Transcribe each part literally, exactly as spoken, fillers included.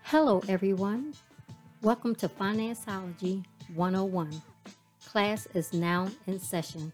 Hello, everyone. Welcome to Financeology one oh one. Class is now in session.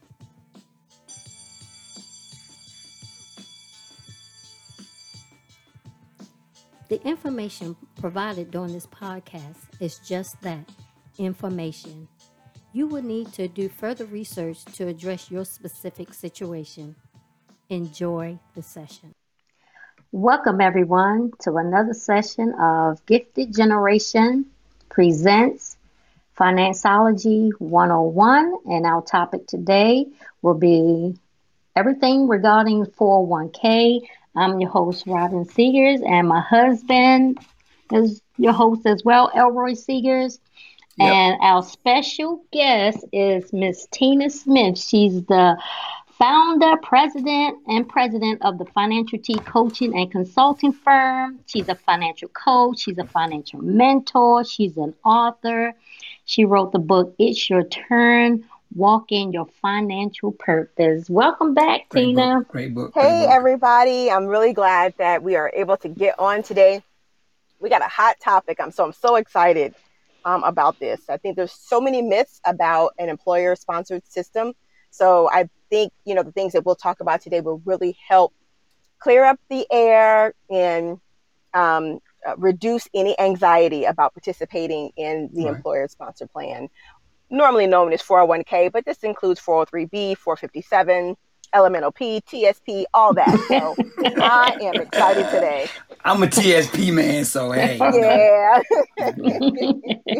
The information provided during this podcast is just that, information. You will need to do further research to address your specific situation. Enjoy the session. Welcome, everyone, to another session of Gifted Generation Presents Financeology one oh one, and our topic today will be everything regarding four oh one k. I'm your host, Robin Seegers, and my husband is your host as well, Elroy Seegers. Yep. And our special guest is Miss Tina Smith. She's the founder, president, and president of the Financial T Coaching and Consulting Firm. She's a financial coach. She's a financial mentor. She's an author. She wrote the book, It's Your Turn, Walk in Your Financial Purpose. Welcome back, Great Tina. book. Great book. Great Hey, book. everybody. I'm really glad that we are able to get on today. We got a hot topic. I'm so I'm so excited um, about this. I think there's so many myths about an employer-sponsored system. So I think, you know, the things that we'll talk about today will really help clear up the air and um, uh, reduce any anxiety about participating in the Right. employer-sponsored plan, normally known as four oh one k, but this includes four oh three b, four fifty-seven, L M N O P, T S P, all that. So I am excited today. I'm a T S P man, so hey. you know. Yeah.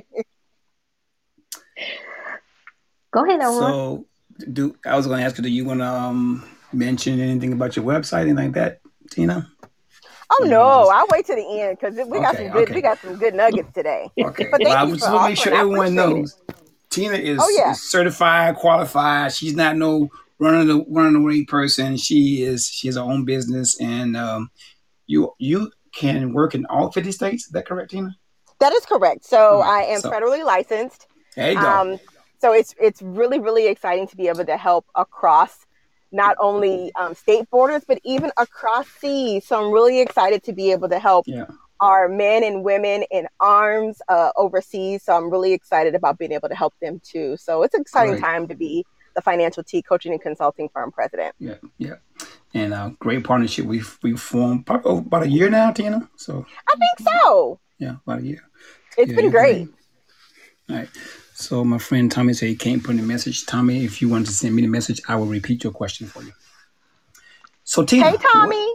Go ahead, Elroy. So, do I was going to ask you, do you want to um, mention anything about your website, anything like that, Tina? Oh no, I'll wait to the end because we got Okay, some good okay. we got some good nuggets today. Okay. But thank Well, I you just for want to make sure offering. I everyone appreciate it. knows Tina is, Oh, yeah. is certified, qualified. She's not no running the running away person. She is she has her own business, and um, you you can work in all fifty states. Is that correct, Tina? That is correct. So Right, I am so- federally licensed. There you go. Um, so it's it's really, really exciting to be able to help across not only um, state borders, but even across seas. So I'm really excited to be able to help yeah. our men and women in arms uh, overseas. So I'm really excited about being able to help them too. So it's an exciting Great. time to be the Financial T Coaching and Consulting Firm president. Yeah, yeah. And uh, great partnership we've we formed probably over about a year now, Tina. So I think so. yeah, about a year. It's Yeah, been you're great. All right. So my friend Tommy said he can't put in a message. Tommy, if you want to send me the message, I will repeat your question for you. So Tina. Hey, Tommy.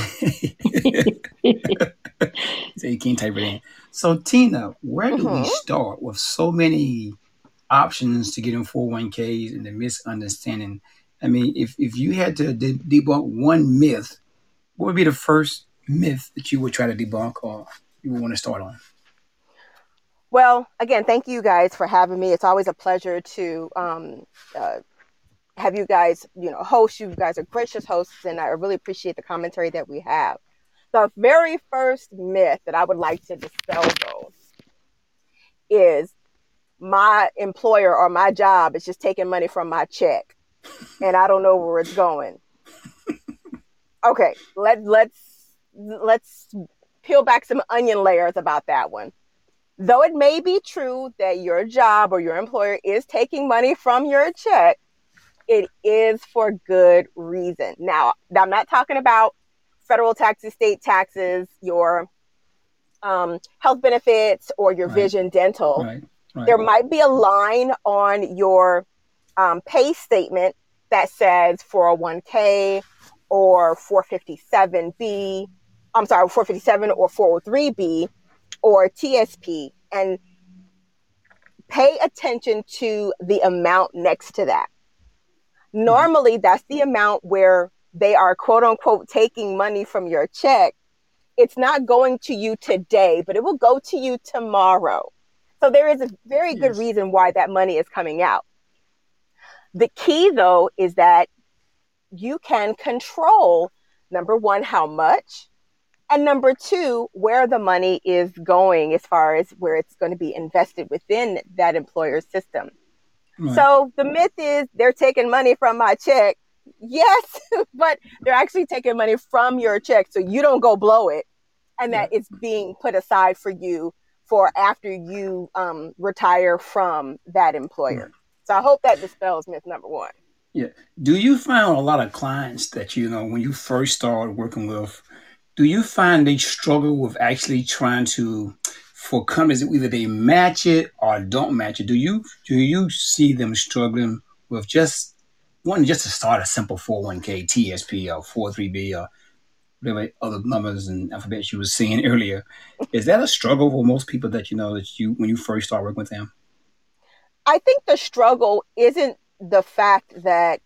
He said he can't type it in. So Tina, where do we Mhm. start with so many options to get in four oh one k's and the misunderstanding? I mean, if, if you had to de- debunk one myth, what would be the first myth that you would try to debunk or you would want to start on? Well, again, thank you guys for having me. It's always a pleasure to um, uh, have you guys, you know, host. You guys are gracious hosts, and I really appreciate the commentary that we have. The very first myth that I would like to dispel, though, is my employer or my job is just taking money from my check, and I don't know where it's going. Okay, let let's let's peel back some onion layers about that one. Though it may be true that your job or your employer is taking money from your check, it is for good reason. Now, I'm not talking about federal taxes, state taxes, your um, health benefits, or your Right. vision dental. Right, right. There might be a line on your um, pay statement that says four oh one k or four fifty-seven b. I'm sorry, four fifty-seven or four oh three b or T S P, and pay attention to the amount next to that. Normally, that's the amount where they are, quote unquote, taking money from your check. It's not going to you today, but it will go to you tomorrow. So there is a very good Yes. reason why that money is coming out. The key, though, is that you can control, number one, how much, and number two, where the money is going as far as where it's going to be invested within that employer system. Right. So the myth is they're taking money from my check. Yes, but they're actually taking money from your check so you don't go blow it. and Yeah. that it's being put aside for you for after you um, retire from that employer. Right. So I hope that dispels myth number one. Yeah. Do you find a lot of clients that, you know, when you first start working with, do you find they struggle with actually trying to, for companies, either they match it or don't match it? Do you do you see them struggling with just one, just to start a simple four oh one k, T S P, or four oh three b, or whatever other numbers and alphabets you were seeing earlier? Is that a struggle for most people that you know that you when you first start working with them? I think the struggle isn't the fact that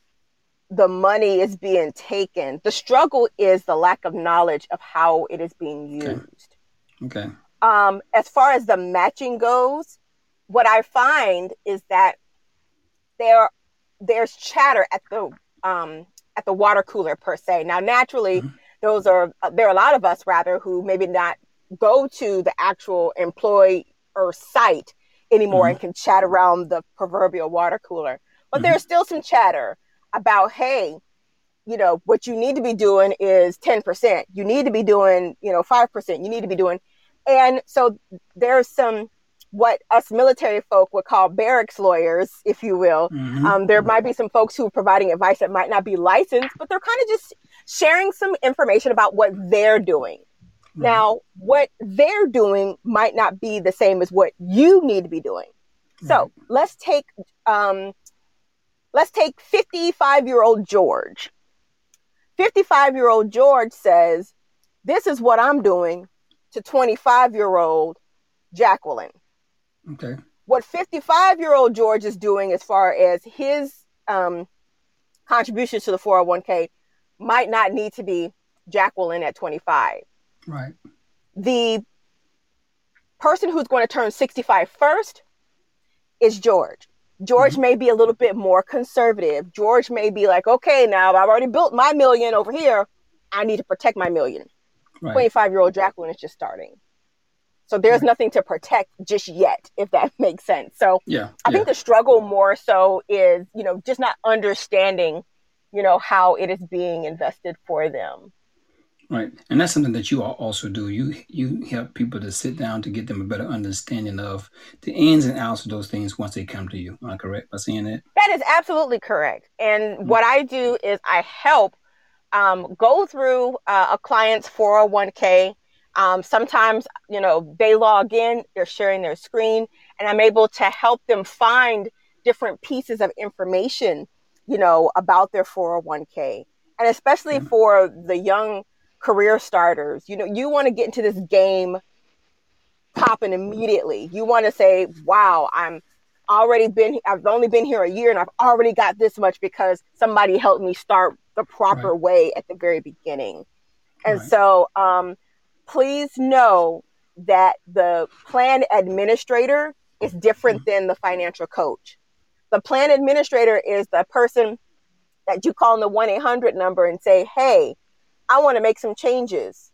the money is being taken. The struggle is the lack of knowledge of how it is being Okay. used. Okay. Um, as far as the matching goes, what I find is that there there's chatter at the um, at the water cooler per se. Now, naturally, Mm-hmm. those are there are a lot of us rather who maybe not go to the actual employer site anymore Mm-hmm. and can chat around the proverbial water cooler. But Mm-hmm. there's still some chatter about, hey, you know, what you need to be doing is ten percent. You need to be doing, you know, five percent. You need to be doing. And so there's some, what us military folk would call barracks lawyers, if you will. Um, there Mm-hmm. might be some folks who are providing advice that might not be licensed, but they're kind of just sharing some information about what they're doing. Right. Now, what they're doing might not be the same as what you need to be doing. Right. So let's take, um, let's take fifty-five year old George. fifty-five year old George says, this is what I'm doing to twenty-five year old Jacqueline. Okay. What fifty-five year old George is doing as far as his um, contributions to the four oh one k might not need to be Jacqueline at twenty-five. Right. The person who's going to turn sixty-five first is George. George Mm-hmm. may be a little bit more conservative. George may be like, okay, now I've already built my million over here. I need to protect my million. Right. twenty-five year old Jacqueline is just starting. So there's Right. nothing to protect just yet, if that makes sense. So Yeah. I Yeah. think the struggle more so is, you know, just not understanding, you know, how it is being invested for them. Right. And that's something that you all also do. You you help people to sit down to get them a better understanding of the ins and outs of those things once they come to you. Am I correct by saying that? That is absolutely correct. And Mm. what I do is I help um, go through uh, a client's four oh one k. Um, sometimes, you know, they log in, they're sharing their screen, and I'm able to help them find different pieces of information, you know, about their four oh one k. And especially Okay. for the young career starters, you know, you want to get into this game popping immediately. You want to say, wow, I'm already been, I've only been here a year and I've already got this much because somebody helped me start the Right. proper way at the very beginning. And Right. so um, please know that the plan administrator is different Mm. than the financial coach. The plan administrator is the person that you call in the one eight hundred number and say, hey, I want to make some changes.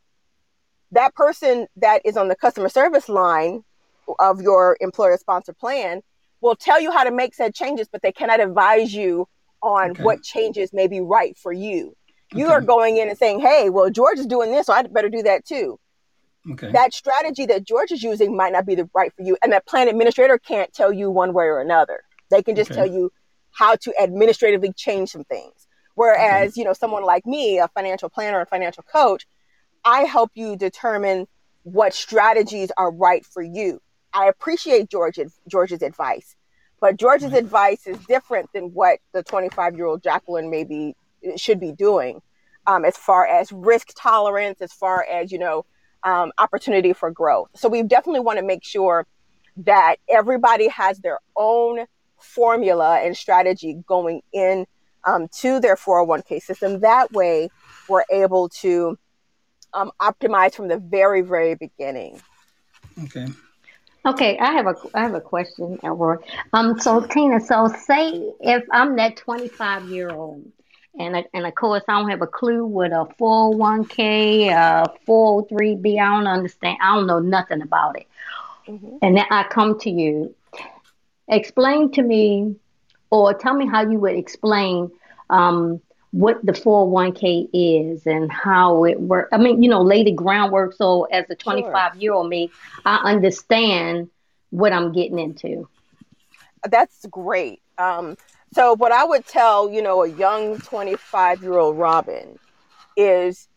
That person that is on the customer service line of your employer sponsored plan will tell you how to make said changes, but they cannot advise you on Okay. what changes may be right for you. You Okay. are going in and saying, hey, well, George is doing this, so I better do that too. Okay. That strategy that George is using might not be the right for you. And that plan administrator can't tell you one way or another. They can just Okay. tell you how to administratively change some things. Okay. Whereas, you know, someone like me, a financial planner and financial coach, I help you determine what strategies are right for you. I appreciate George's George's advice, but George's Right. advice is different than what the twenty-five year old Jacqueline maybe should be doing, um, as far as risk tolerance, as far as, you know, um, opportunity for growth. So we definitely want to make sure that everybody has their own formula and strategy going in um, to their four oh one k system. That way, we're able to um, optimize from the very, very beginning. Okay. Okay, I have a I have a question, Elroy. Um, so Sure. Tina, so say if I'm that twenty-five year old, and I- and of course I don't have a clue what a four oh one k, uh, four oh three b. I don't understand. I don't know nothing about it, Mm-hmm. and then I come to you. Explain to me, or tell me how you would explain um, what the four oh one k is and how it works. I mean, you know, lay the groundwork so as a Sure. twenty-five year old me, I understand what I'm getting into. That's great. Um, so what I would tell, you know, a young twenty-five year old Robin is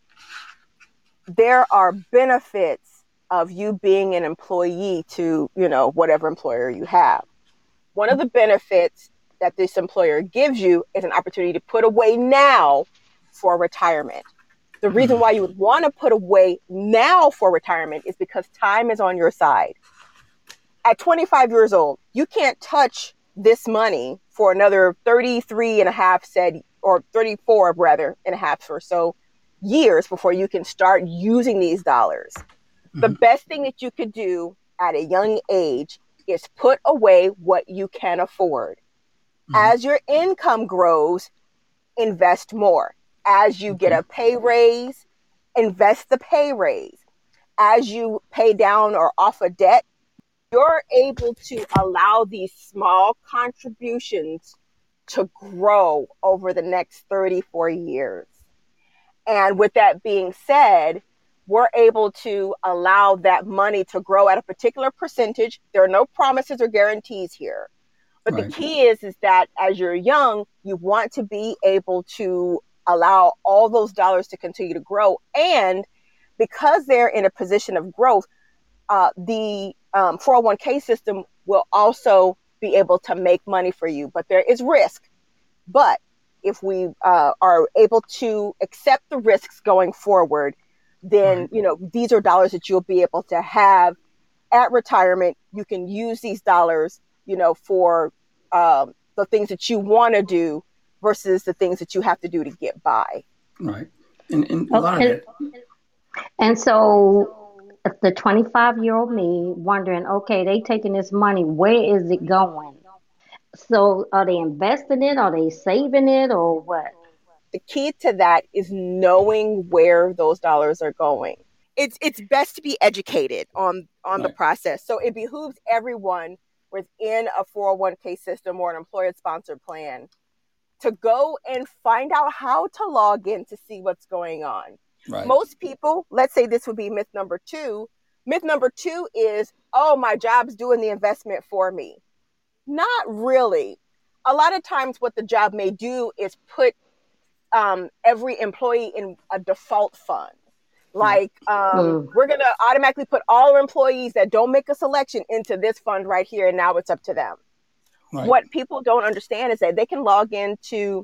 there are benefits of you being an employee to, you know, whatever employer you have. One of the benefits that this employer gives you is an opportunity to put away now for retirement. The reason why you would want to put away now for retirement is because time is on your side. At twenty-five years old, you can't touch this money for another thirty-three and a half said, or thirty-four rather and a half or so years before you can start using these dollars. Mm-hmm. The best thing that you could do at a young age is put away what you can afford. Mm-hmm. As your income grows, invest more. As you get a pay raise, invest the pay raise. As you pay down or off a debt, you're able to allow these small contributions to grow over the next thirty-four years. And with that being said, we're able to allow that money to grow at a particular percentage. There are no promises or guarantees here. But right. The key is, is that as you're young, you want to be able to allow all those dollars to continue to grow. And because they're in a position of growth, uh, the um, four oh one k system will also be able to make money for you. But there is risk. But if we uh, are able to accept the risks going forward, then, right. you know, these are dollars that you'll be able to have at retirement. You can use these dollars, you know, for um, the things that you want to do versus the things that you have to do to get by. Right. And, and a lot and, of it. And so the twenty-five year old me wondering, okay, they taking this money, where is it going? So are they investing it? Are they saving it or what? The key to that is knowing where those dollars are going. It's it's best to be educated on, on right. the process. So it behooves everyone within a four oh one k system or an employer-sponsored plan to go and find out how to log in to see what's going on. Right. Most people, let's say this would be myth number two. Myth number two is, oh, my job's doing the investment for me. Not really. A lot of times what the job may do is put um, every employee in a default fund. Like um, mm. we're going to automatically put all our employees that don't make a selection into this fund right here. And now it's up to them. Right. What people don't understand is that they can log into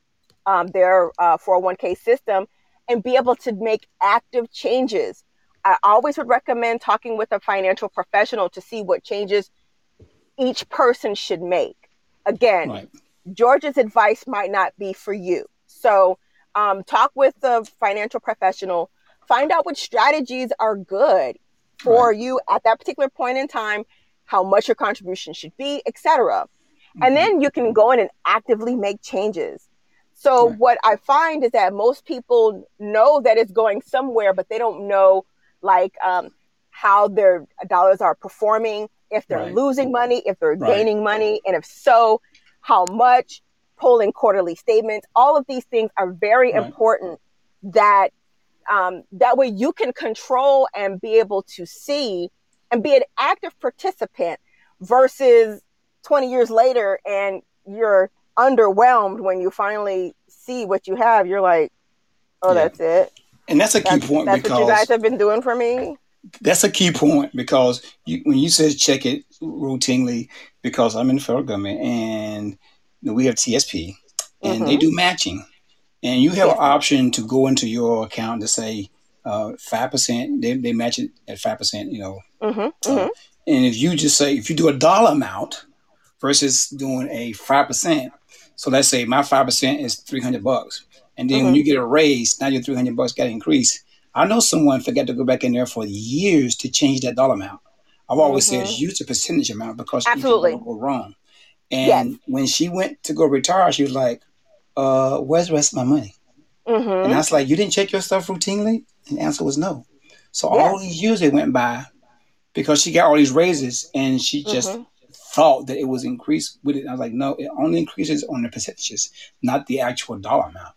um, their uh, four oh one k system and be able to make active changes. I always would recommend talking with a financial professional to see what changes each person should make. Again, right. George's advice might not be for you. So um, talk with a financial professional, find out which strategies are good for right. you at that particular point in time, how much your contribution should be, et cetera. Mm-hmm. And then you can go in and actively make changes. So right. what I find is that most people know that it's going somewhere, but they don't know like um, how their dollars are performing, if they're right. losing money, if they're right. gaining money, and if so, how much, pulling quarterly statements. All of these things are very right. important that um, that way you can control and be able to see and be an active participant versus twenty years later and you're underwhelmed when you finally see what you have. You're like, oh, yeah. that's it. And that's a key that's, point that's because what you guys have been doing for me. That's a key point because you, when you said check it routinely, because I'm in the federal government and you know, we have T S P and mm-hmm. they do matching, and you have yeah. an option to go into your account to say uh, five percent. They they match it at five percent. You know, mm-hmm. Uh, mm-hmm. and if you just say if you do a dollar amount versus doing a five percent. So let's say my five percent is three hundred bucks, and then mm-hmm. when you get a raise, now your three hundred bucks got to increase. I know someone forgot to go back in there for years to change that dollar amount. I've always mm-hmm. said use the percentage amount because absolutely it can go wrong. And yes. when she went to go retire, she was like, uh, where's the rest of my money? Mm-hmm. And I was like, you didn't check your stuff routinely? And the answer was no. So yes. all these years they went by because she got all these raises and she just mm-hmm. thought that it was increased with it. I was like, no, it only increases on the percentages, not the actual dollar amount.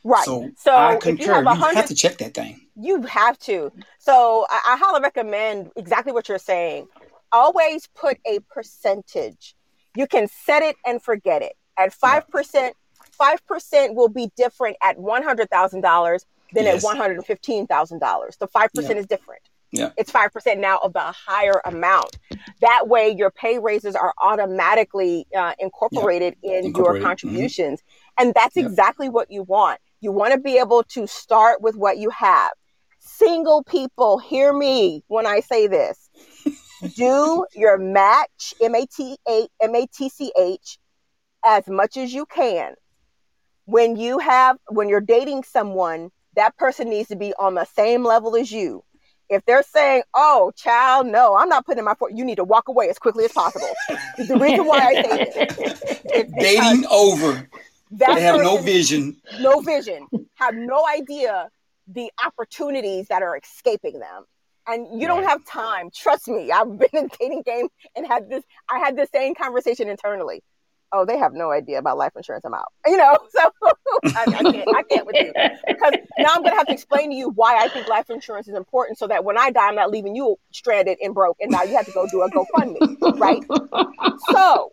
Right. So, So I if you concur. have a You have hundred, to check that thing. you have to. So I, I highly recommend exactly what you're saying. Always put a percentage. You can set it and forget it. At Yeah. five percent, five percent will be different at one hundred thousand dollars than at Yes. one hundred fifteen thousand dollars. The five percent Yeah. is different. Yeah. It's five percent now of the higher amount. That way, your pay raises are automatically uh, Yeah. incorporated in your Incorporated. Mm-hmm. contributions. And that's Yep. exactly what you want. You want to be able to start with what you have. Single people, hear me when I say this. Do your match, M A T C H, as much as you can. When you have, when you're dating someone, that person needs to be on the same level as you. If they're saying, oh, child, no, I'm not putting in my foot, you need to walk away as quickly as possible. The reason why I say this is Dating over. that They have no person, vision. no vision, have no idea the opportunities that are escaping them. And you don't Right. have time. Trust me, I've been in the dating game and had this, I had the same conversation internally. Oh, they have no idea about life insurance. I'm out. You know, so I, I can't, I can't with you, because now I'm going to have to explain to you why I think life insurance is important, so that when I die, I'm not leaving you stranded and broke, and now you have to go do a GoFundMe, right? So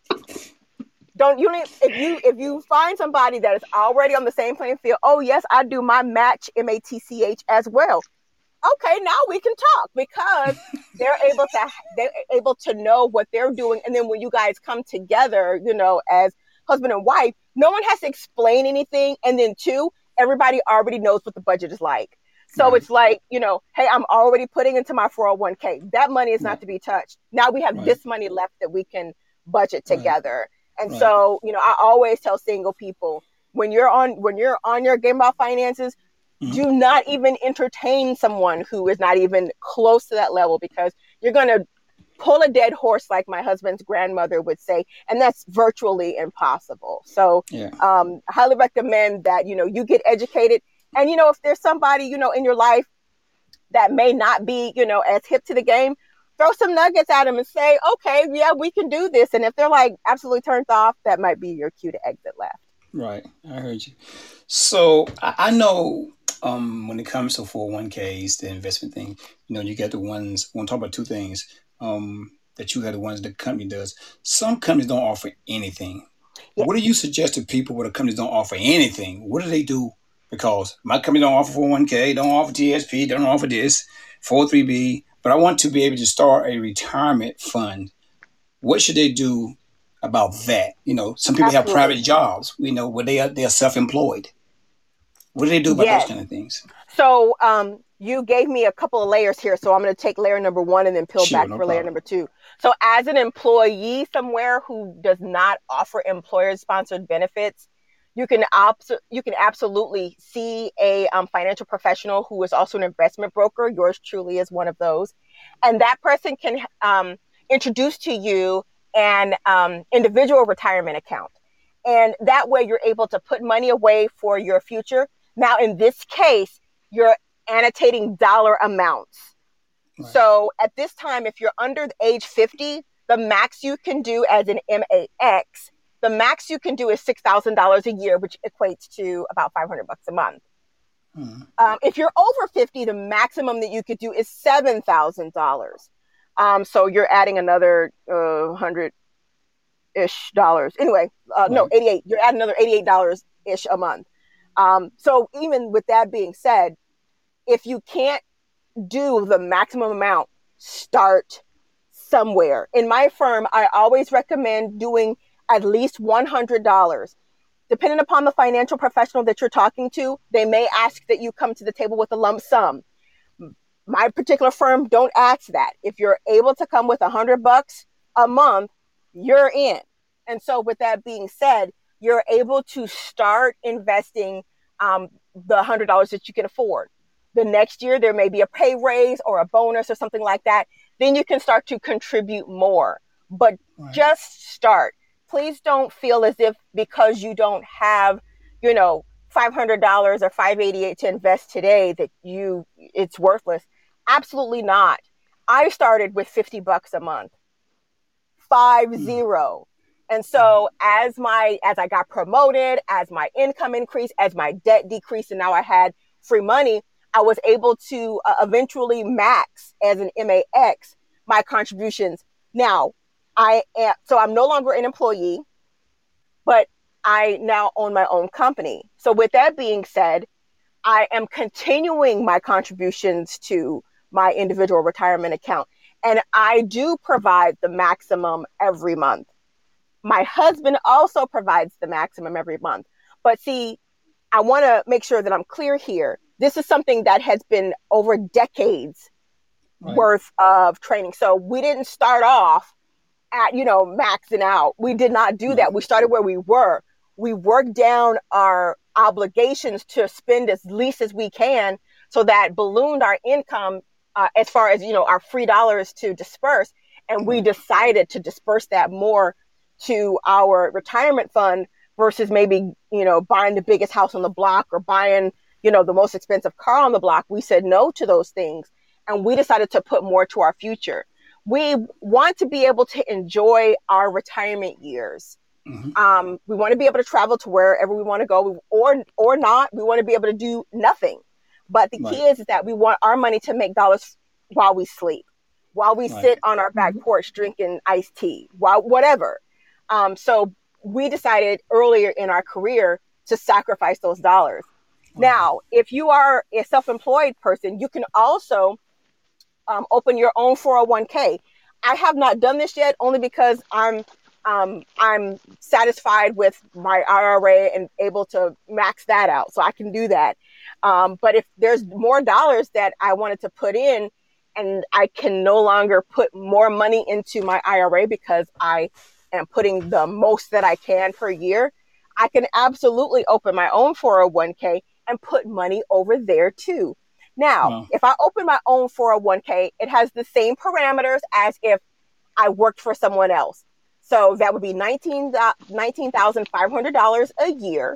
don't you need, if you if you find somebody that is already on the same playing field, oh yes, I do my match M A T C H as well. Okay, now we can talk, because they're able to they're able to know what they're doing, and then when you guys come together, you know, as husband and wife, no one has to explain anything, and then two, everybody already knows what the budget is like. So Right. it's like, you know, hey, I'm already putting into my four oh one k. That money is not Right. to be touched. Now we have Right. this money left that we can budget Right. together. And Right. so, you know, I always tell single people, when you're on when you're on your game about finances, Mhm. do not even entertain someone who is not even close to that level, because you're going to pull a dead horse, like my husband's grandmother would say, and that's virtually impossible. So Yeah. um, I highly recommend that, you know, you get educated. And, you know, if there's somebody, you know, in your life that may not be, you know, as hip to the game, throw some nuggets at them and say, okay, yeah, we can do this. And if they're like absolutely turned off, that might be your cue to exit left. Right. I heard you. So I, I know um, when it comes to four oh one k's, the investment thing, you know, you got the ones, I want to talk about two things um, that you have the ones the company does. Some companies don't offer anything. Yes. What do you suggest to people where the companies don't offer anything? What do they do? Because my company don't offer four oh one k, don't offer T S P, don't offer this, four oh three b, but I want to be able to start a retirement fund. What should they do about that? You know, some people Absolutely. have private jobs, you know, where they are, they are self-employed. What do they do about Yes. those kind of things? So um, you gave me a couple of layers here. So I'm going to take layer number one and then peel Sure, back no for layer problem. number two. So as an employee somewhere who does not offer employer-sponsored benefits, you can abs- you can absolutely see a um, financial professional who is also an investment broker. Yours truly is one of those. And that person can um, introduce to you an um, individual retirement account. And that way you're able to put money away for your future. Now, in this case, you're annotating dollar amounts. Right. So at this time, if you're under age fifty, the max you can do as an M A X, the max you can do is six thousand dollars a year, which equates to about five hundred bucks a month. Hmm. Um, if you're over fifty, the maximum that you could do is seven thousand dollars. Um, so you're adding another uh, one hundred-ish dollars. Anyway, uh, no, Right. eighty-eight. You're adding another eighty-eight dollars-ish a month. Um, so even with that being said, if you can't do the maximum amount, start somewhere. In my firm, I always recommend doing at least one hundred dollars. Depending upon the financial professional that you're talking to, they may ask that you come to the table with a lump sum. My particular firm, don't ask that. If you're able to come with a hundred bucks a month, you're in. And so with that being said, you're able to start investing um, the hundred dollars that you can afford. The next year, there may be a pay raise or a bonus or something like that. Then you can start to contribute more. But Right. just start. Please don't feel as if because you don't have, you know, five hundred dollars or five eighty-eight to invest today that you it's worthless. Absolutely not. I started with fifty bucks a month. Five Hmm. zero. And so as my, as I got promoted, as my income increased, as my debt decreased, and now I had free money, I was able to uh, eventually max as an M A X my contributions. Now I am, so I'm no longer an employee, but I now own my own company. So with that being said, I am continuing my contributions to my individual retirement account. And I do provide the maximum every month. My husband also provides the maximum every month. But see, I want to make sure that I'm clear here. This is something that has been over decades right. worth of training. So we didn't start off at, you know, maxing out. We did not do that. We started where we were. We worked down our obligations to spend as least as we can, so that ballooned our income uh, as far as, you know, our free dollars to disperse. And we decided to disperse that more to our retirement fund versus maybe, you know, buying the biggest house on the block or buying, you know, the most expensive car on the block. We said no to those things. And we decided to put more to our future. We want to be able to enjoy our retirement years. Mm-hmm. Um, we want to be able to travel to wherever we want to go, or or not. We want to be able to do nothing. But the right. key is, is that we want our money to make dollars while we sleep, while we right. sit on our back mm-hmm. porch drinking iced tea, while whatever. Um, so we decided earlier in our career to sacrifice those dollars. Wow. Now, if you are a self-employed person, you can also um, open your own four oh one k. I have not done this yet, only because I'm um, I'm satisfied with my I R A and able to max that out, so I can do that. Um, but if there's more dollars that I wanted to put in, and I can no longer put more money into my I R A because I am putting the most that I can per year, I can absolutely open my own four oh one k and put money over there too. Now, wow. if I open my own four oh one k, it has the same parameters as if I worked for someone else. So that would be nineteen thousand five hundred dollars a year.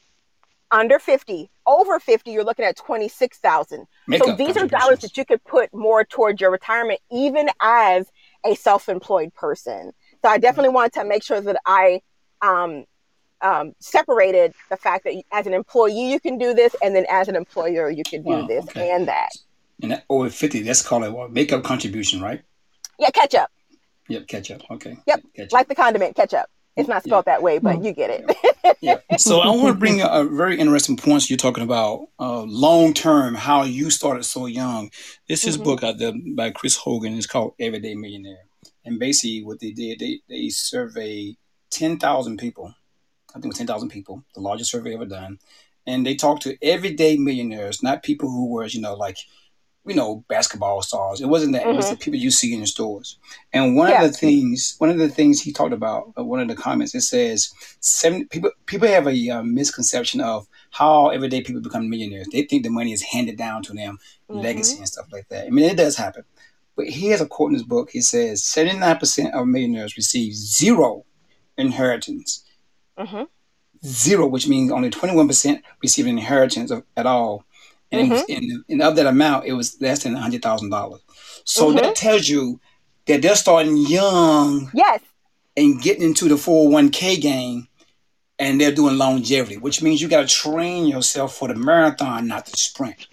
Under fifty, over fifty, you're looking at twenty-six thousand dollars. So these are dollars that you could put more towards your retirement, even as a self-employed person. So I definitely right. wanted to make sure that I um, um, separated the fact that as an employee, you can do this, and then as an employer, you can do wow, this okay. and that. And that over fifty, let's call it what? Make-up contribution, right? Yeah, catch up. Yep, ketchup. Okay. Yep, ketchup. Like the condiment ketchup. It's not spelled yeah. that way, but you get it. yeah. So I want to bring a very interesting points you're talking about. Uh, long term, how you started so young. This is mm-hmm. a book out there by Chris Hogan. It's called Everyday Millionaire. And basically, what they did, they they surveyed ten thousand people. I think it was ten thousand people, the largest survey ever done. And they talked to everyday millionaires, not people who were, you know, like. you know, basketball stars. It wasn't that. Mm-hmm. It was the people you see in the stores. And one yeah. of the things, one of the things he talked about, uh, one of the comments, it says, seven people people have a uh, misconception of how everyday people become millionaires. They think the money is handed down to them, mm-hmm. legacy and stuff like that. I mean, it does happen. But he has a quote in his book. He says, seventy-nine percent of millionaires receive zero inheritance. Mm-hmm. Zero, which means only twenty-one percent receive an inheritance of, at all. And, mm-hmm. it was in, and of that amount, it was less than one hundred thousand dollars. So mm-hmm. that tells you that they're starting young yes. and getting into the four oh one k game, and they're doing longevity, which means you got to train yourself for the marathon, not the sprint.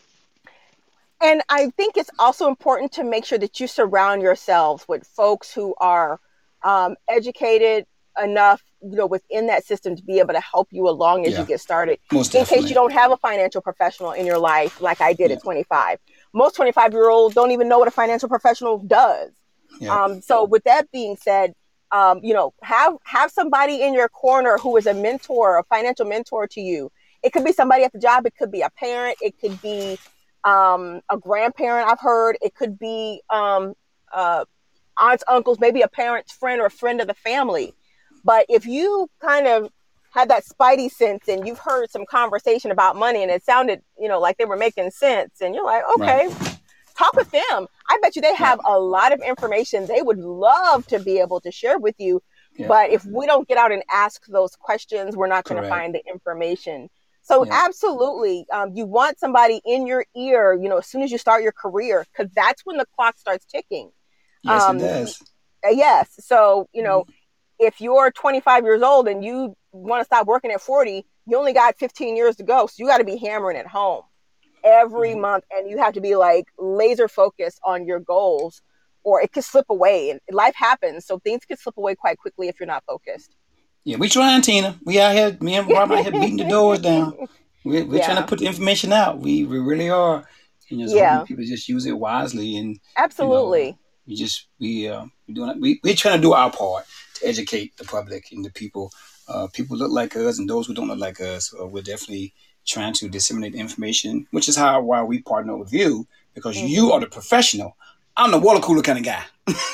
And I think it's also important to make sure that you surround yourselves with folks who are um, educated enough, you know, within that system to be able to help you along as yeah. you get started. Most in definitely. case you don't have a financial professional in your life, like I did yeah. at twenty-five. Most twenty-five year olds don't even know what a financial professional does. Yeah. Um, so with that being said, um, you know, have, have somebody in your corner who is a mentor, a financial mentor to you. It could be somebody at the job. It could be a parent. It could be um, a grandparent. I've heard it could be um, uh, aunts, uncles, maybe a parent's friend or a friend of the family. But if you kind of had that spidey sense and you've heard some conversation about money and it sounded, you know, like they were making sense and you're like, okay, right. talk with them. I bet you they have yeah. a lot of information they would love to be able to share with you. Yeah. But if we don't get out and ask those questions, we're not going to find the information. So yeah. absolutely, um, you want somebody in your ear, you know, as soon as you start your career, because that's when the clock starts ticking. Yes, um, it does. Yes. So, you know, mm-hmm. if you're twenty-five years old and you want to stop working at forty, you only got fifteen years to go. So you got to be hammering at home every Mhm. month, and you have to be like laser focused on your goals, or it could slip away. And life happens, so things could slip away quite quickly if you're not focused. Yeah, we trying, Tina. We out here, me and Robin out here beating the doors down. We're, we're trying to Yeah, put the information out. We we really are. And just hoping yeah, people just use it wisely. And, you know, absolutely. we just, we, uh, we doing it. We, we're trying to do our part to educate the public and the people. Uh, people look like us and those who don't look like us. Uh, we're definitely trying to disseminate the information, which is how why we partner with you, because you are Hmm. the professional. I'm the water cooler kind of guy.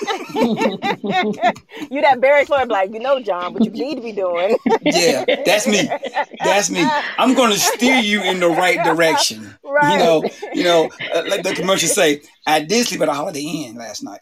You that Barry Floyd, like, you know, John, what you need to be doing. Yeah, that's me. That's me. I'm going to steer you in the right direction. You Right. know, you know, uh, like the commercial say, I did sleep at a Holiday Inn last night.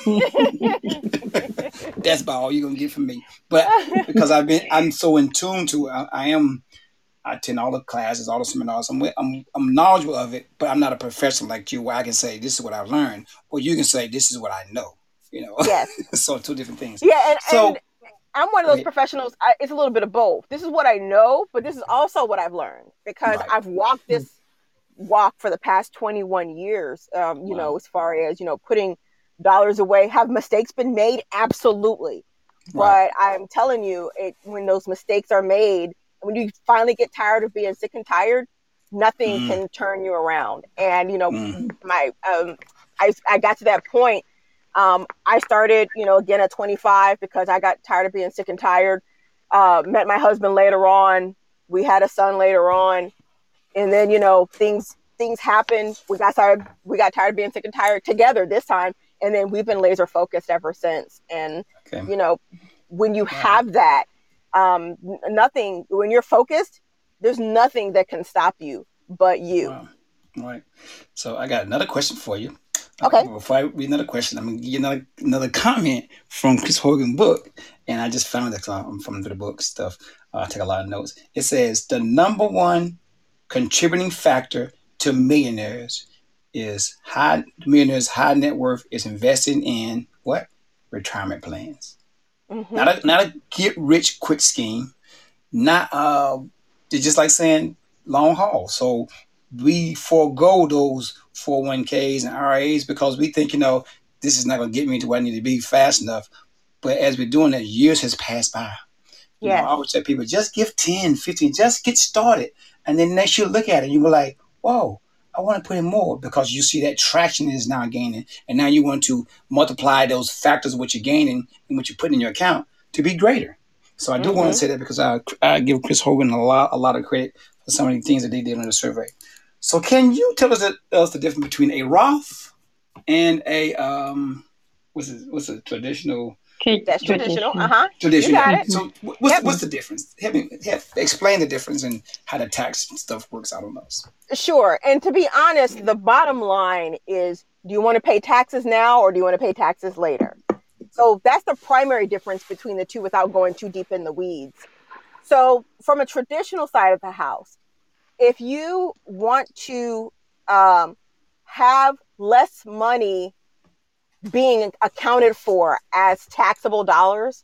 That's about all you're gonna get from me. But because I've been, I'm so in tune to it. I, I am. I attend all the classes, all the seminars. I'm, I'm, I'm knowledgeable of it, but I'm not a professional like you, where I can say this is what I've learned, or you can say this is what I know. You know, Yes. so two different things. Yeah, and, So and I'm one of go those ahead. professionals. I, it's a little bit of both. This is what I know, but this is also what I've learned because Right. I've walked this walk for the past twenty-one years. Um, you Wow. know, as far as, you know, putting dollars away. Have mistakes been made? Absolutely. Right. But I'm telling you, it, when those mistakes are made, when you finally get tired of being sick and tired, nothing Mm, can turn you around. And, you know, mm, my, um, I, I got to that point. Um, I started, you know, again at twenty-five because I got tired of being sick and tired. Uh, met my husband later on. We had a son later on. And then, you know, things, things happened. We got tired, we got tired of being sick and tired together this time. And then we've been laser focused ever since. And, okay. you know, when you Wow. have that, um, nothing, when you're focused, there's nothing that can stop you but you. Wow. All right. So I got another question for you. Okay. Uh, before I read another question, I'm gonna give you another another comment from Chris Hogan book, and I just found it. I'm from the book stuff. Uh, I take a lot of notes. It says the number one contributing factor to millionaires is high millionaires high net worth is investing in what retirement plans. Mm-hmm. Not a not a get rich quick scheme. Not uh, it's just like saying long haul. So we forego those four oh one k's and R I As because we think, you know, this is not going to get me to where I need to be fast enough. But as we're doing that, years has passed by. You know, Yes. I always tell people, just give ten, fifteen, just get started. And then next year, look at it. You were like, whoa, I want to put in more because you see that traction is now gaining. And now you want to multiply those factors, what you're gaining and what you're putting in your account to be greater. So I do want to Mm-hmm. say that because I, I give Chris Hogan a lot, a lot of credit for some of the things that they did on the survey. So can you tell us, the, us the difference between a Roth and a, um, what's it, what's a traditional... That's traditional. Uh-huh. Tradition, You got yeah. it. So what's Yep. what's the difference? Help me, help, explain the difference and how the tax stuff works out on those. Sure. And to be honest, the bottom line is, do you want to pay taxes now or do you want to pay taxes later? So that's the primary difference between the two without going too deep in the weeds. So from a traditional side of the house, if you want to um, have less money being accounted for as taxable dollars,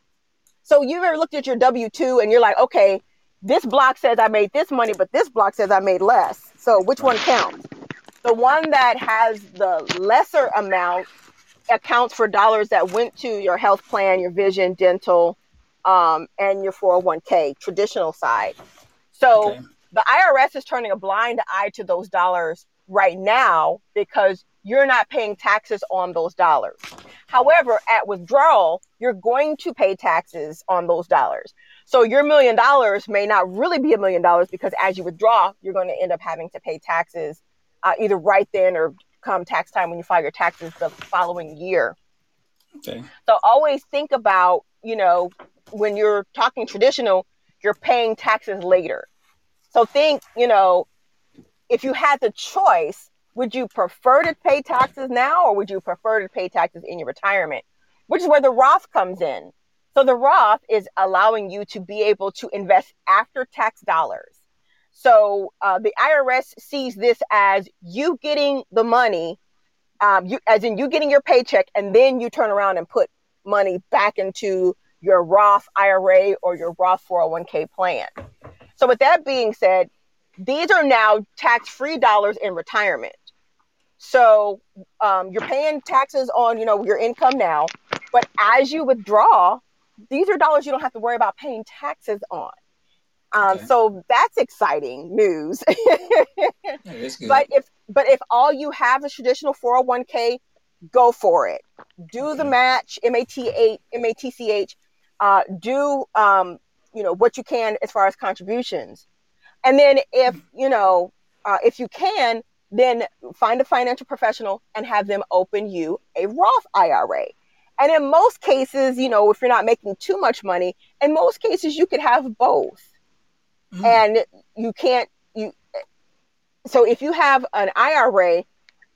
so you've ever looked at your W two and you're like, okay, this block says I made this money, but this block says I made less. So which one counts? The one that has the lesser amount accounts for dollars that went to your health plan, your vision, dental, um, and your four oh one k, traditional side. So Okay. the I R S is turning a blind eye to those dollars right now because you're not paying taxes on those dollars. However, at withdrawal, you're going to pay taxes on those dollars. So your million dollars may not really be a million dollars because as you withdraw, you're going to end up having to pay taxes uh, either right then or come tax time when you file your taxes the following year. Okay. So always think about, you know, when you're talking traditional, you're paying taxes later. So think, you know, if you had the choice, would you prefer to pay taxes now or would you prefer to pay taxes in your retirement? Which is where the Roth comes in. So the Roth is allowing you to be able to invest after tax dollars. So uh, the I R S sees this as you getting the money, um, you, as in you getting your paycheck, and then you turn around and put money back into your Roth I R A or your Roth four oh one k plan. So with that being said, these are now tax-free dollars in retirement. So um, you're paying taxes on, you know, your income now, but as you withdraw, these are dollars you don't have to worry about paying taxes on. Um, Okay. So that's exciting news. Yeah, that's good. But if but if all you have is traditional four oh one k, go for it. Do Okay. the match, M A T H, M A T C H. Uh, do um, you know what you can as far as contributions, and then if you know uh, if you can, then find a financial professional and have them open you a Roth I R A. And in most cases, you know, if you're not making too much money, in most cases you could have both. Mm. And you can't you. So if you have an I R A,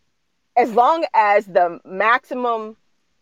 as long as the maximum,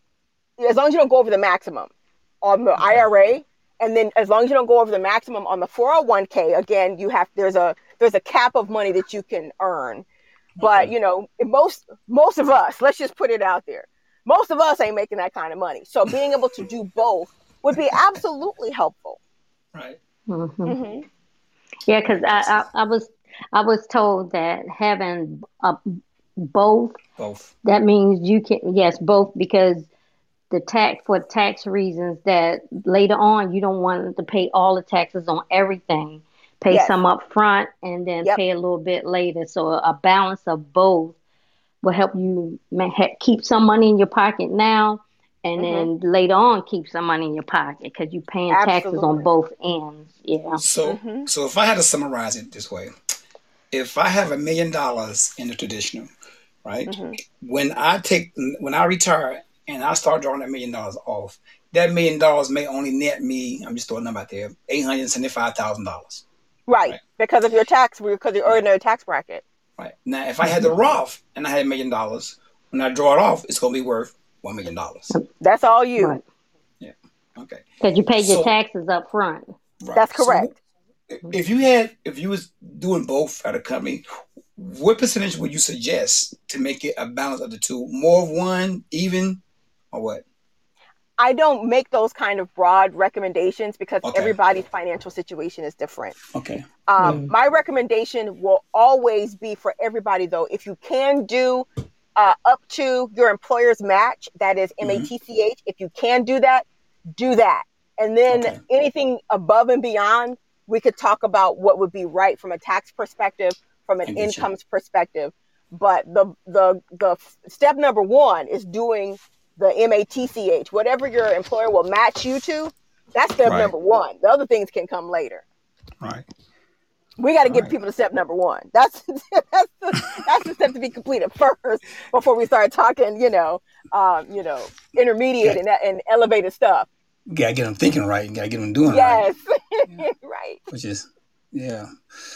as long as you don't go over the maximum on the Okay. I R A, and then as long as you don't go over the maximum on the four oh one k, again, you have there's a there's a cap of money that you can earn. But Okay. you know, most most of us, let's just put it out there, most of us ain't making that kind of money. So being able to do both would be absolutely helpful. Right. Mm-hmm. Mm-hmm. Yeah, because I, I, I was I was told that having uh, both, Both. that means you can, yes, both, because the tax, for tax reasons, that later on you don't want to pay all the taxes on everything. Pay Yes. some up front and then Yep. pay a little bit later. So a balance of both will help you ma- ha- keep some money in your pocket now, and Mm-hmm. then later on keep some money in your pocket because you're paying taxes on Absolutely. both ends. Yeah. So, Mm-hmm. so if I had to summarize it this way, if I have a million dollars in the traditional, right? Mm-hmm. When I take, when I retire and I start drawing that million dollars off, that million dollars may only net me, I'm just throwing a number out there, eight hundred seventy-five thousand dollars. Right. Right. Because of your tax, because of your Right. ordinary tax bracket. Right. Now, if I had the Roth and I had a million dollars, when I draw it off, it's going to be worth one million dollars. That's all you. Right. Yeah. Okay. Because you paid your So, taxes up front. right. That's So correct. if you had, if you was doing both at a company, what percentage would you suggest to make it a balance of the two? More of one, even, or what? I don't make those kind of broad recommendations because Okay. everybody's financial situation is different. Okay. Um, Mm. my recommendation will always be for everybody, though, if you can do uh, up to your employer's match, that is M A T C H, if you can do that, do that. And then Okay. anything above and beyond, we could talk about what would be right from a tax perspective, from I an get you. incomes perspective. But the the the step number one is doing the M A T C H. Whatever your employer will match you to, that's step Right. number one. The other things can come later. Right. We got to All get right. people to step number one. That's that's the, that's the step to be completed first before we start talking, you know, um, you know, intermediate Got, and, and elevated stuff. gotta get them thinking right. Gotta get them doing right. Yes, Yeah. right. Which is, yeah.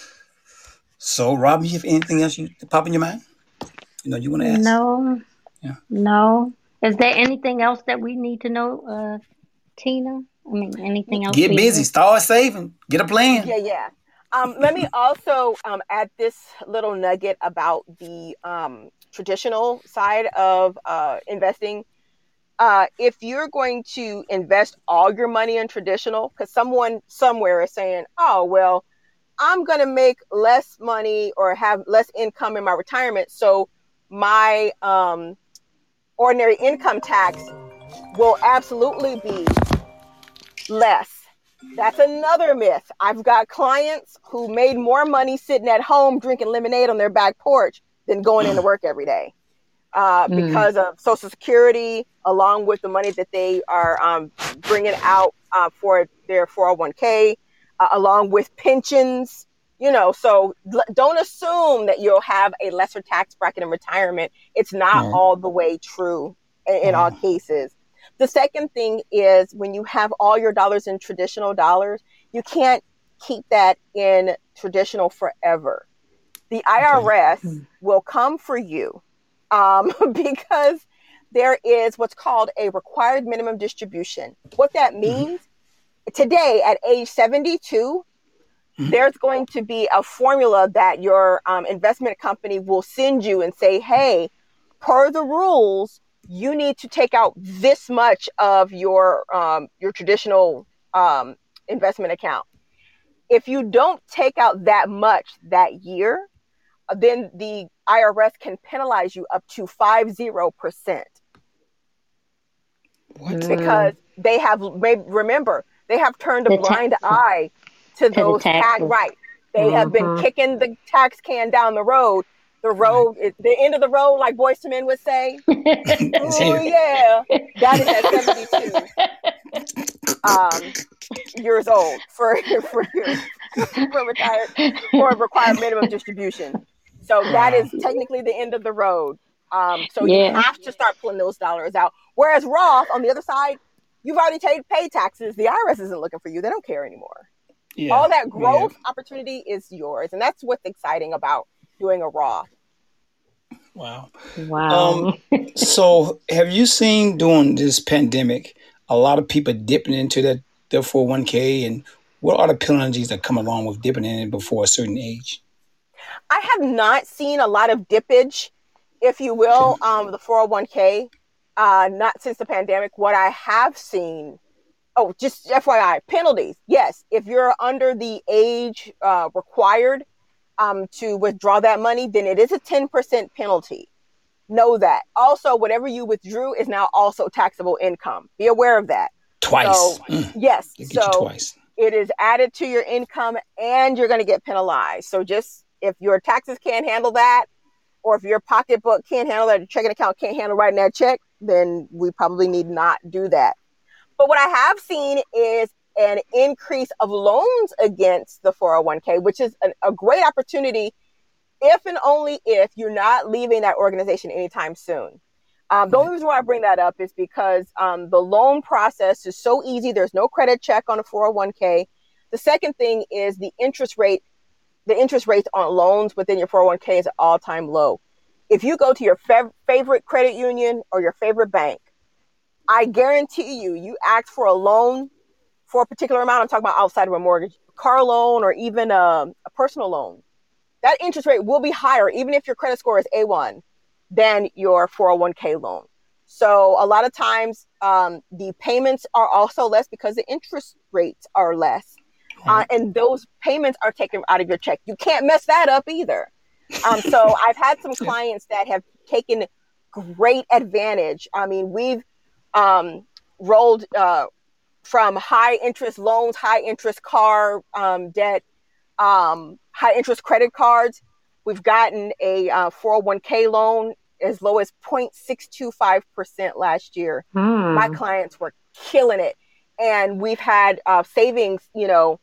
So, Robin, you have anything else you pop in your mind? You know, you want to ask? No, Yeah. no. Is there anything else that we need to know, uh, Tina? I mean, anything else Get we busy. need? Start saving. Get a plan. Yeah, yeah. Um, let me also um, add this little nugget about the um, traditional side of uh, investing. Uh, if you're going to invest all your money in traditional, because someone somewhere is saying, oh, well, I'm going to make less money or have less income in my retirement, so my um, ordinary income tax will absolutely be less. That's another myth. I've got clients who made more money sitting at home drinking lemonade on their back porch than going into work every day uh, Mm. because of Social Security, along with the money that they are um, bringing out uh, for their four oh one k, uh, along with pensions. You know, so l- don't assume that you'll have a lesser tax bracket in retirement. It's not Right. all the way true in, in all Wow. cases. The second thing is when you have all your dollars in traditional dollars, you can't keep that in traditional forever. The I R S Okay. will come for you um, because there is what's called a required minimum distribution. What that means, mm-hmm. today at age seventy-two, mm-hmm. there's going to be a formula that your um, investment company will send you and say, hey, per the rules, you need to take out this much of your um, your traditional um, investment account. If you don't take out that much that year, then the I R S can penalize you up to five zero percent. What? Because they have, remember, they have turned a The blind taxes. eye to the those tax, taxes. right. They have been Mhm. kicking the tax can down the road. The road, is the end of the road, like Boyz two Men would say. It's Oh, here. yeah. That is at seventy-two um, years old for, for, for retired, for required minimum distribution. So that Wow. is technically the end of the road. Um, so you Yeah. have to start pulling those dollars out. Whereas Roth, on the other side, you've already paid paid taxes. The I R S isn't looking for you. They don't care anymore. Yeah. All that growth Yeah. opportunity is yours. And that's what's exciting about doing a Roth. Wow. Wow. Um, so have you seen during this pandemic a lot of people dipping into that their four oh one k, and what are the penalties that come along with dipping in it before a certain age? I have not seen a lot of dippage, if you will, Okay. um, the four oh one k, uh, not since the pandemic. What I have seen, oh, just F Y I, penalties. Yes, if you're under the age uh, required um, to withdraw that money, then it is a ten percent penalty. Know that. Also, whatever you withdrew is now also taxable income. Be aware of that. Twice. So, Mm, yes. they get you So twice. it is added to your income and you're going to get penalized. So just if your taxes can't handle that, or if your pocketbook can't handle that, your checking account can't handle writing that check, then we probably need not do that. But what I have seen is an increase of loans against the four oh one k, which is an, a great opportunity if and only if you're not leaving that organization anytime soon. Um, the only reason why I bring that up is because um, the loan process is so easy. There's no credit check on a four oh one k. The second thing is the interest rate. The interest rates on loans within your four oh one k is at all-time low. If you go to your fav- favorite credit union or your favorite bank, I guarantee you, you ask for a loan for a particular amount. I'm talking about outside of a mortgage, car loan, or even a, a personal loan. That interest rate will be higher, even if your credit score is A one, than your four oh one k loan. So a lot of times um, the payments are also less because the interest rates are less. Uh, and those payments are taken out of your check. You can't mess that up either. Um, so I've had some clients that have taken great advantage. I mean, we've um, rolled uh, from high interest loans, high interest car um, debt, um, high interest credit cards. We've gotten a uh, four oh one k loan as low as zero point six two five percent last year. Hmm. My clients were killing it. And we've had uh, savings, you know,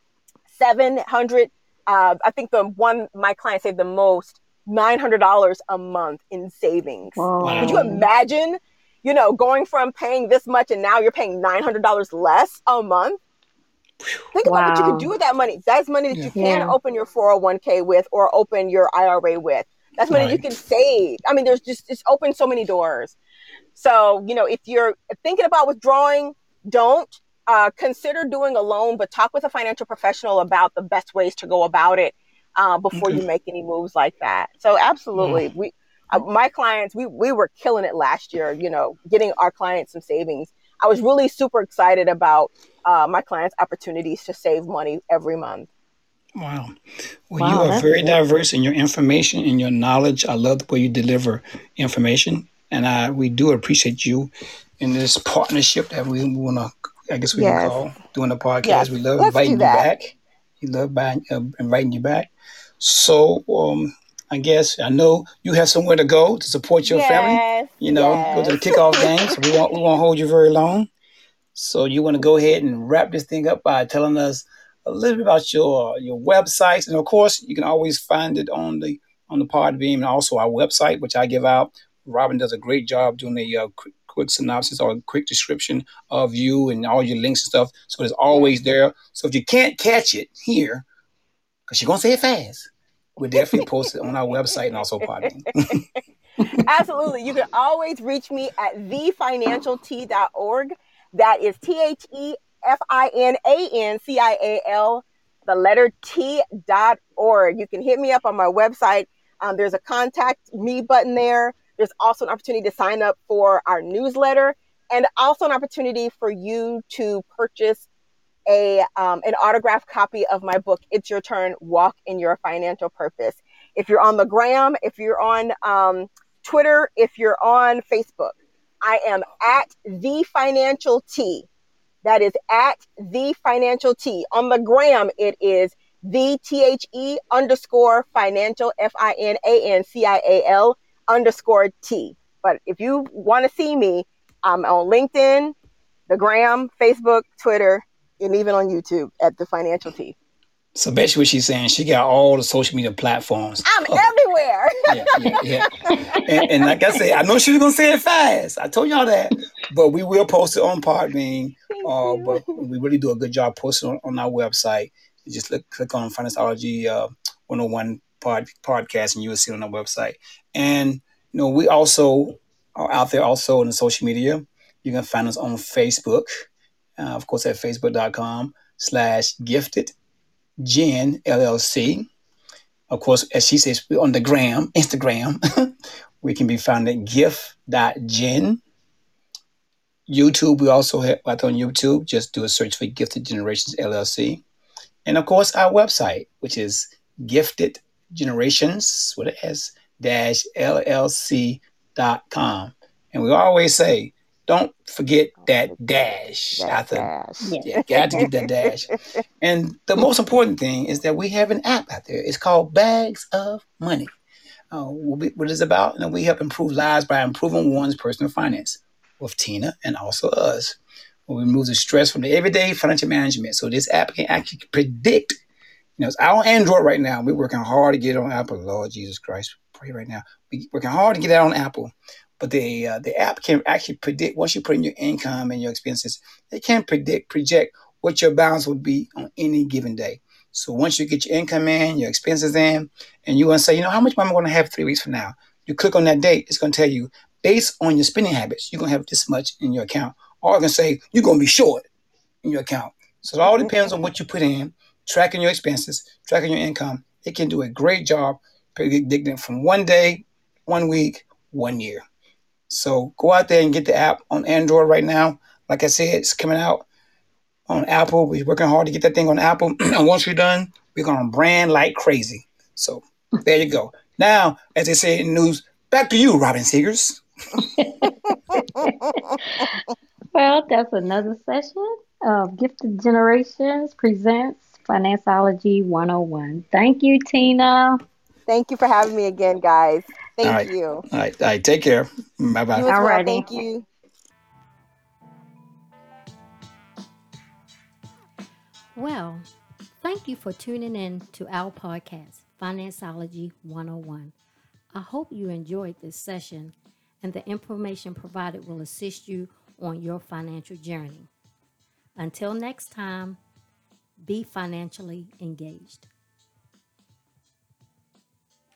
seven hundred, uh, I think the one my client saved the most, nine hundred dollars a month in savings. Whoa. Could you imagine, you know, going from paying this much and now you're paying nine hundred dollars less a month? Think about what you could Wow. do with that money. That's money that Yeah. you can Yeah. open your four oh one k with or open your I R A with. That's money you Right. can save. I mean, there's just, it's opened so many doors. So, you know, if you're thinking about withdrawing, don't. Uh, consider doing a loan, but talk with a financial professional about the best ways to go about it uh, before Okay. you make any moves like that. So absolutely. Wow. We, uh, my clients, we, we were killing it last year, you know, getting our clients some savings. I was really super excited about uh, my clients' opportunities to save money every month. Wow. Well, Wow, you are that's very good. diverse in your information and your knowledge. I love the way you deliver information, and I we do appreciate you in this partnership that we want to, I guess we can Yes. call, doing the podcast. Yes. We love Let's do inviting you that. back. We love buying, uh, inviting you back. So, um, I guess I know you have somewhere to go to support your family. Yes. You know, go to the Yes. kickoff game. So we won't we won't hold you very long. So you want to go ahead and wrap this thing up by telling us a little bit about your your websites, and of course, you can always find it on the on the Podbean and also our website, which I give out. Robin does a great job doing a uh, quick, quick synopsis or a quick description of you and all your links and stuff. So it's always there. So if you can't catch it here, because she's gonna say it fast, we'll definitely post it on our website and also Podbean. Absolutely. You can always reach me at the financial tea dot org. That is T H E F I N A N C I A L, the letter T dot org. You can hit me up on my website. Um, there's a contact me button there. There's also an opportunity to sign up for our newsletter, and also an opportunity for you to purchase a um, an autographed copy of my book, It's Your Turn, Walk in Your Financial Purpose. If you're on the gram, if you're on um, Twitter, if you're on Facebook, I am at The Financial T. That is at The Financial T. On the gram, it is the T H E underscore financial, F I N A N C I A L underscore T. But if you want to see me, I'm on LinkedIn, the gram, Facebook, Twitter, and even on YouTube at The Financial T. So basically what she's saying, she got all the social media platforms. I'm everywhere. Yeah, yeah, yeah. And, and like I said, I know she was going to say it fast. I told y'all that. But we will post it on Podbean. Uh, but we really do a good job posting on, on our website. You just look, click on Financeology uh, one oh one pod, podcast, and you will see it on our website. And, you know, we also are out there also in the social media. You can find us on Facebook. Uh, of course, at facebook.com slash gifted Gen L L C. Of course, as she says, we're on the gram, Instagram. We can be found at gift.gen. YouTube, we also have out on YouTube. Just do a search for Gifted Generations L L C. And of course, our website, which is Gifted Generations, with an S, dash L L C dot com. And we always say, don't forget that dash. That after, dash. Yeah, got to get that dash. And the most important thing is that we have an app out there. It's called Bags of Money. Uh, what it's about, you know, we help improve lives by improving one's personal finance with Tina and also us. We remove the stress from the everyday financial management. So this app can actually predict. You know, it's out on Android right now. We're working hard to get it on Apple. Lord Jesus Christ, pray right now. We're working hard to get it on Apple. But the uh, the app can actually predict, once you put in your income and your expenses, it can predict, project what your balance will be on any given day. So once you get your income in, your expenses in, and you want to say, you know, how much money am I going to have three weeks from now? You click on that date, it's going to tell you, based on your spending habits, you're going to have this much in your account. Or it's going to say, you're going to be short in your account. So it all depends on what you put in, tracking your expenses, tracking your income. It can do a great job predicting from one day, one week, one year. So go out there and get the app on Android right now. Like I said, it's coming out on Apple. We're working hard to get that thing on Apple. And once we're done, we're going to brand like crazy. So there you go. Now, as they say in the news, back to you, Robin Seegers. Well, that's another session of Gifted Generations presents Financeology one oh one. Thank you, Tina. Thank you for having me again, guys. Thank all right. you. All right. All right. Take care. Bye-bye. You as well. Alrighty. Thank you. Well, thank you for tuning in to our podcast, Financeology one oh one. I hope you enjoyed this session and the information provided will assist you on your financial journey. Until next time, be financially engaged.